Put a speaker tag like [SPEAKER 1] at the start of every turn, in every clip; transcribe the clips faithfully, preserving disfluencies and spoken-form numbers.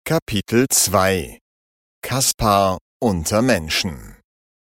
[SPEAKER 1] Kapitel zwei Kaspar unter Menschen.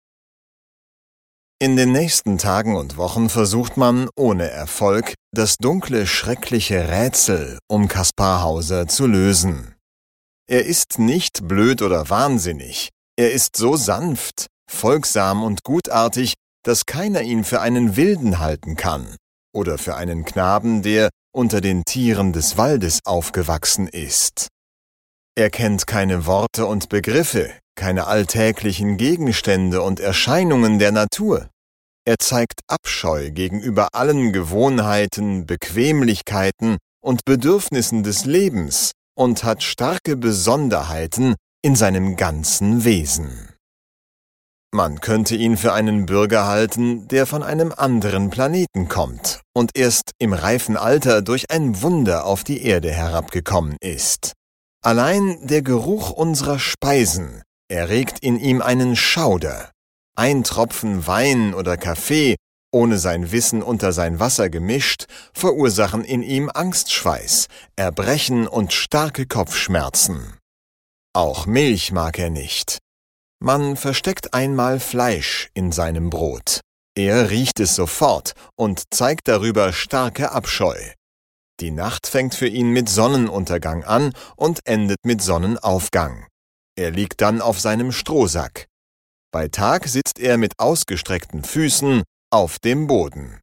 [SPEAKER 1] In den nächsten Tagen und Wochen versucht man, ohne Erfolg, das dunkle, schreckliche Rätsel um Kaspar Hauser zu lösen. Er ist nicht blöd oder wahnsinnig. Er ist so sanft, folgsam und gutartig, dass keiner ihn für einen Wilden halten kann oder für einen Knaben, der unter den Tieren des Waldes aufgewachsen ist. Er kennt keine Worte und Begriffe, keine alltäglichen Gegenstände und Erscheinungen der Natur. Er zeigt Abscheu gegenüber allen Gewohnheiten, Bequemlichkeiten und Bedürfnissen des Lebens und hat starke Besonderheiten in seinem ganzen Wesen. Man könnte ihn für einen Bürger halten, der von einem anderen Planeten kommt und erst im reifen Alter durch ein Wunder auf die Erde herabgekommen ist. Allein der Geruch unserer Speisen erregt in ihm einen Schauder. Ein Tropfen Wein oder Kaffee, ohne sein Wissen unter sein Wasser gemischt, verursachen in ihm Angstschweiß, Erbrechen und starke Kopfschmerzen. Auch Milch mag er nicht. Man versteckt einmal Fleisch in seinem Brot. Er riecht es sofort und zeigt darüber starke Abscheu. Die Nacht fängt für ihn mit Sonnenuntergang an und endet mit Sonnenaufgang. Er liegt dann auf seinem Strohsack. Bei Tag sitzt er mit ausgestreckten Füßen auf dem Boden.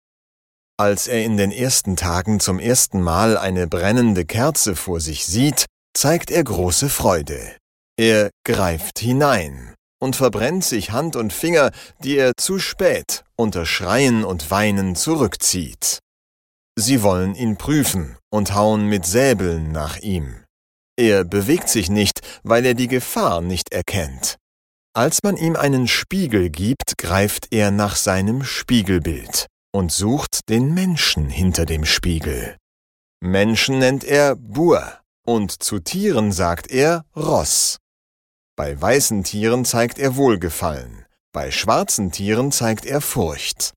[SPEAKER 1] Als er in den ersten Tagen zum ersten Mal eine brennende Kerze vor sich sieht, zeigt er große Freude. Er greift hinein und verbrennt sich Hand und Finger, die er zu spät unter Schreien und Weinen zurückzieht. Sie wollen ihn prüfen und hauen mit Säbeln nach ihm. Er bewegt sich nicht, weil er die Gefahr nicht erkennt. Als man ihm einen Spiegel gibt, greift er nach seinem Spiegelbild und sucht den Menschen hinter dem Spiegel. Menschen nennt er Bur und zu Tieren sagt er Ross. Bei weißen Tieren zeigt er Wohlgefallen, bei schwarzen Tieren zeigt er Furcht.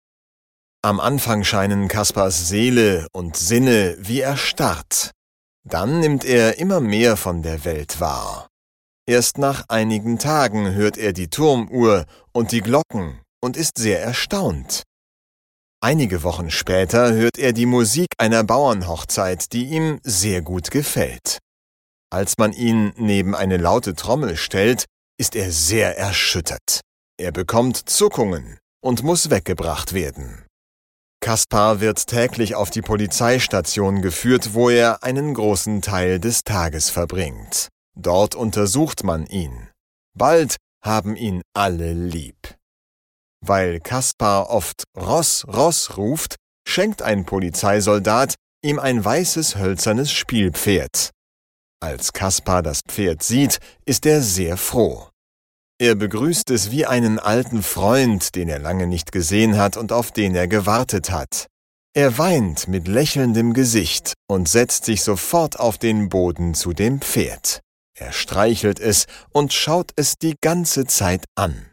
[SPEAKER 1] Am Anfang scheinen Kaspars Seele und Sinne wie erstarrt. Dann nimmt er immer mehr von der Welt wahr. Erst nach einigen Tagen hört er die Turmuhr und die Glocken und ist sehr erstaunt. Einige Wochen später hört er die Musik einer Bauernhochzeit, die ihm sehr gut gefällt. Als man ihn neben eine laute Trommel stellt, ist er sehr erschüttert. Er bekommt Zuckungen und muss weggebracht werden. Kaspar wird täglich auf die Polizeistation geführt, wo er einen großen Teil des Tages verbringt. Dort untersucht man ihn. Bald haben ihn alle lieb. Weil Kaspar oft Ross, Ross ruft, schenkt ein Polizeisoldat ihm ein weißes hölzernes Spielpferd. Als Kaspar das Pferd sieht, ist er sehr froh. Er begrüßt es wie einen alten Freund, den er lange nicht gesehen hat und auf den er gewartet hat. Er weint mit lächelndem Gesicht und setzt sich sofort auf den Boden zu dem Pferd. Er streichelt es und schaut es die ganze Zeit an.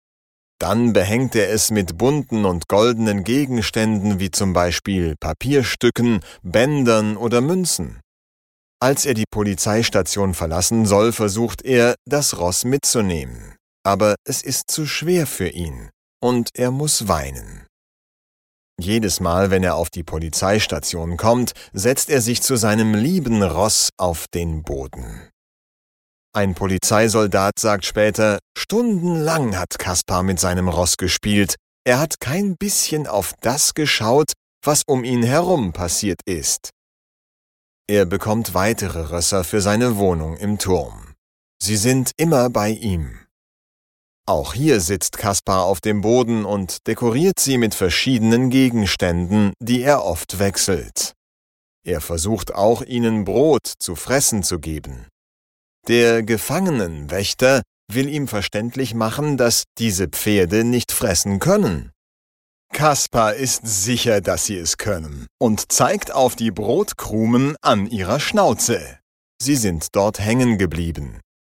[SPEAKER 1] Dann behängt er es mit bunten und goldenen Gegenständen wie zum Beispiel Papierstücken, Bändern oder Münzen. Als er die Polizeistation verlassen soll, versucht er, das Ross mitzunehmen. Aber es ist zu schwer für ihn und er muss weinen. Jedes Mal, wenn er auf die Polizeistation kommt, setzt er sich zu seinem lieben Ross auf den Boden. Ein Polizeisoldat sagt später, stundenlang hat Kaspar mit seinem Ross gespielt. Er hat kein bisschen auf das geschaut, was um ihn herum passiert ist. Er bekommt weitere Rösser für seine Wohnung im Turm. Sie sind immer bei ihm. Auch hier sitzt Kaspar auf dem Boden und dekoriert sie mit verschiedenen Gegenständen, die er oft wechselt. Er versucht auch, ihnen Brot zu fressen zu geben. Der Gefangenenwächter will ihm verständlich machen, dass diese Pferde nicht fressen können. Kaspar ist sicher, dass sie es können und zeigt auf die Brotkrumen an ihrer Schnauze. Sie sind dort hängen geblieben.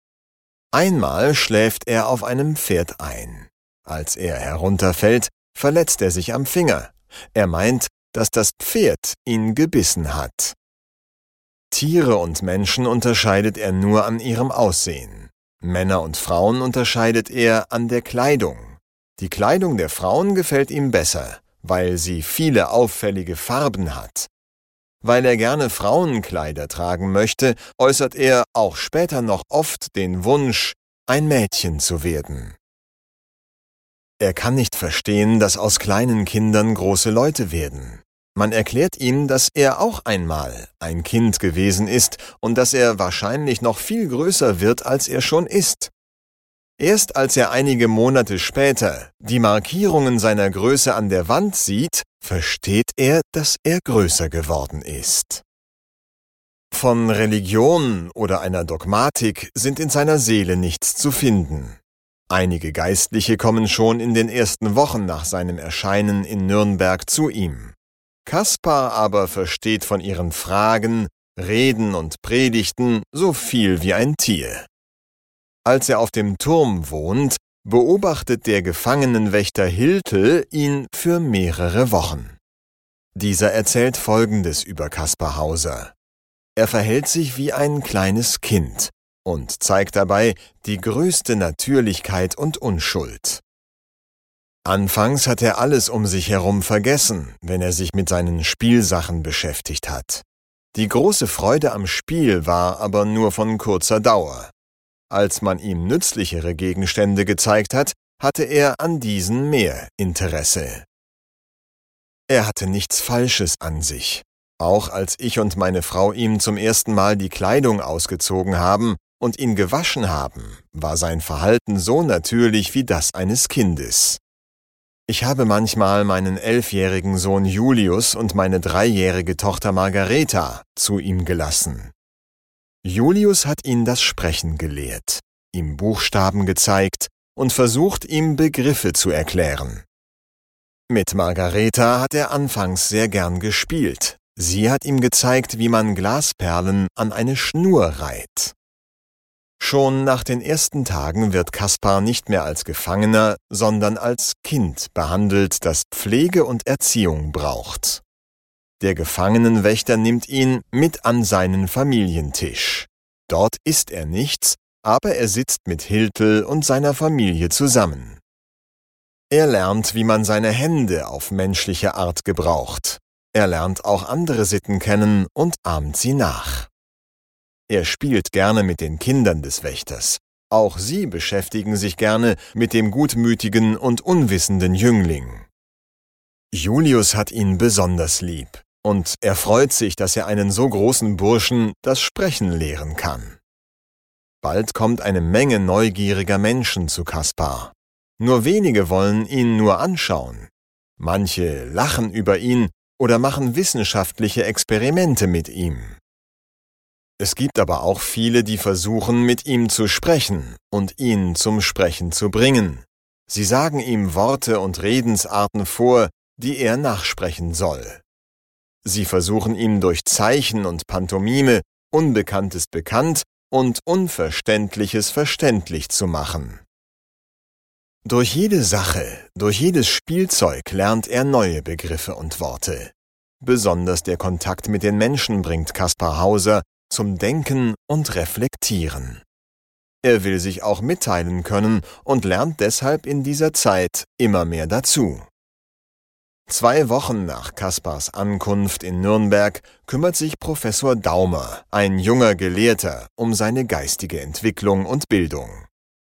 [SPEAKER 1] Einmal schläft er auf einem Pferd ein. Als er herunterfällt, verletzt er sich am Finger. Er meint, dass das Pferd ihn gebissen hat. Tiere und Menschen unterscheidet er nur an ihrem Aussehen. Männer und Frauen unterscheidet er an der Kleidung. Die Kleidung der Frauen gefällt ihm besser, weil sie viele auffällige Farben hat. Weil er gerne Frauenkleider tragen möchte, äußert er auch später noch oft den Wunsch, ein Mädchen zu werden. Er kann nicht verstehen, dass aus kleinen Kindern große Leute werden. Man erklärt ihm, dass er auch einmal ein Kind gewesen ist und dass er wahrscheinlich noch viel größer wird, als er schon ist. Erst als er einige Monate später die Markierungen seiner Größe an der Wand sieht, versteht er, dass er größer geworden ist. Von Religion oder einer Dogmatik sind in seiner Seele nichts zu finden. Einige Geistliche kommen schon in den ersten Wochen nach seinem Erscheinen in Nürnberg zu ihm. Kaspar aber versteht von ihren Fragen, Reden und Predigten so viel wie ein Tier. Als er auf dem Turm wohnt, beobachtet der Gefangenenwächter Hiltel ihn für mehrere Wochen. Dieser erzählt Folgendes über Kaspar Hauser. Er verhält sich wie ein kleines Kind und zeigt dabei die größte Natürlichkeit und Unschuld. Anfangs hat er alles um sich herum vergessen, wenn er sich mit seinen Spielsachen beschäftigt hat. Die große Freude am Spiel war aber nur von kurzer Dauer. Als man ihm nützlichere Gegenstände gezeigt hat, hatte er an diesen mehr Interesse. Er hatte nichts Falsches an sich. Auch als ich und meine Frau ihm zum ersten Mal die Kleidung ausgezogen haben und ihn gewaschen haben, war sein Verhalten so natürlich wie das eines Kindes. Ich habe manchmal meinen elfjährigen Sohn Julius und meine dreijährige Tochter Margareta zu ihm gelassen. Julius hat ihn das Sprechen gelehrt, ihm Buchstaben gezeigt und versucht, ihm Begriffe zu erklären. Mit Margareta hat er anfangs sehr gern gespielt. Sie hat ihm gezeigt, wie man Glasperlen an eine Schnur reiht. Schon nach den ersten Tagen wird Kaspar nicht mehr als Gefangener, sondern als Kind behandelt, das Pflege und Erziehung braucht. Der Gefangenenwächter nimmt ihn mit an seinen Familientisch. Dort isst er nichts, aber er sitzt mit Hiltel und seiner Familie zusammen. Er lernt, wie man seine Hände auf menschliche Art gebraucht. Er lernt auch andere Sitten kennen und ahmt sie nach. Er spielt gerne mit den Kindern des Wächters. Auch sie beschäftigen sich gerne mit dem gutmütigen und unwissenden Jüngling. Julius hat ihn besonders lieb, und er freut sich, dass er einen so großen Burschen das Sprechen lehren kann. Bald kommt eine Menge neugieriger Menschen zu Kaspar. Nur wenige wollen ihn nur anschauen. Manche lachen über ihn oder machen wissenschaftliche Experimente mit ihm. Es gibt aber auch viele, die versuchen, mit ihm zu sprechen und ihn zum Sprechen zu bringen. Sie sagen ihm Worte und Redensarten vor, die er nachsprechen soll. Sie versuchen ihm durch Zeichen und Pantomime Unbekanntes bekannt und Unverständliches verständlich zu machen. Durch jede Sache, durch jedes Spielzeug lernt er neue Begriffe und Worte. Besonders der Kontakt mit den Menschen bringt Kaspar Hauser zum Denken und Reflektieren. Er will sich auch mitteilen können und lernt deshalb in dieser Zeit immer mehr dazu. Zwei Wochen nach Kaspars Ankunft in Nürnberg kümmert sich Professor Daumer, ein junger Gelehrter, um seine geistige Entwicklung und Bildung.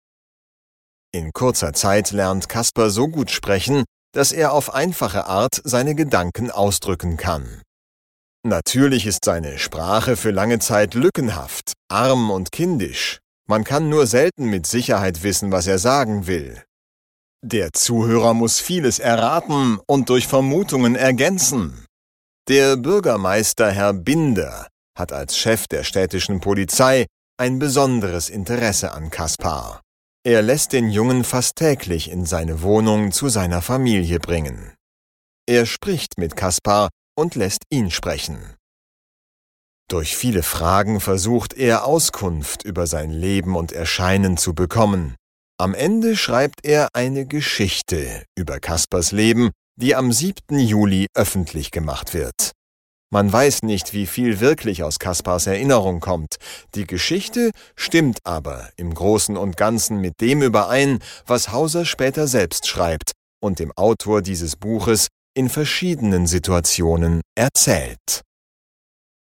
[SPEAKER 1] In kurzer Zeit lernt Kaspar so gut sprechen, dass er auf einfache Art seine Gedanken ausdrücken kann. Natürlich ist seine Sprache für lange Zeit lückenhaft, arm und kindisch. Man kann nur selten mit Sicherheit wissen, was er sagen will. Der Zuhörer muss vieles erraten und durch Vermutungen ergänzen. Der Bürgermeister Herr Binder hat als Chef der städtischen Polizei ein besonderes Interesse an Kaspar. Er lässt den Jungen fast täglich in seine Wohnung zu seiner Familie bringen. Er spricht mit Kaspar und lässt ihn sprechen. Durch viele Fragen versucht er Auskunft über sein Leben und Erscheinen zu bekommen. Am Ende schreibt er eine Geschichte über Kaspars Leben, die am siebten Juli öffentlich gemacht wird. Man weiß nicht, wie viel wirklich aus Kaspars Erinnerung kommt. Die Geschichte stimmt aber im Großen und Ganzen mit dem überein, was Hauser später selbst schreibt und dem Autor dieses Buches in verschiedenen Situationen erzählt.